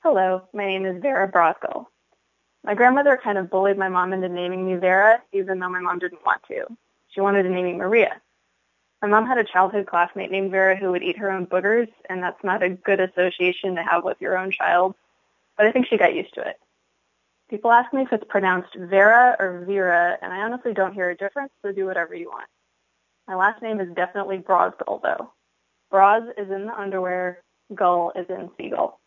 Hello, my name is Vera Brosgel. My grandmother kind of bullied my mom into naming me Vera, even though my mom didn't want to. She wanted to name me Maria. My mom had a childhood classmate named Vera who would eat her own boogers, and that's not a good association to have with your own child, but I think she got used to it. People ask me if it's pronounced Vera or Vera, and I honestly don't hear a difference, so do whatever you want. My last name is definitely Brosgel, though. Bras is in the underwear, gull is in seagull.